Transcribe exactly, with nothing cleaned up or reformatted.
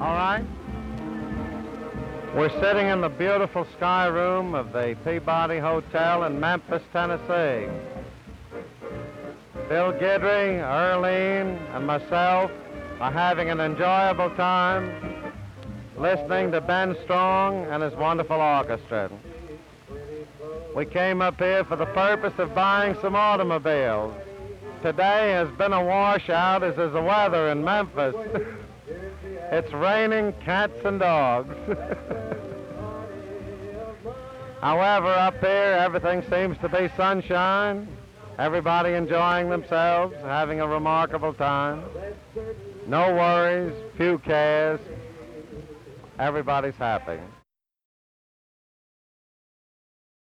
All right. We're sitting in the beautiful sky room of the Peabody Hotel in Memphis, Tennessee. Bill Guidry, Earlene, and myself are having an enjoyable time listening to Ben Strong and his wonderful orchestra. We came up here for the purpose of buying some automobiles. Today has been a washout, as is the weather in Memphis. It's raining cats and dogs. However, up here, everything seems to be sunshine. Everybody enjoying themselves, having a remarkable time. No worries, few cares. Everybody's happy.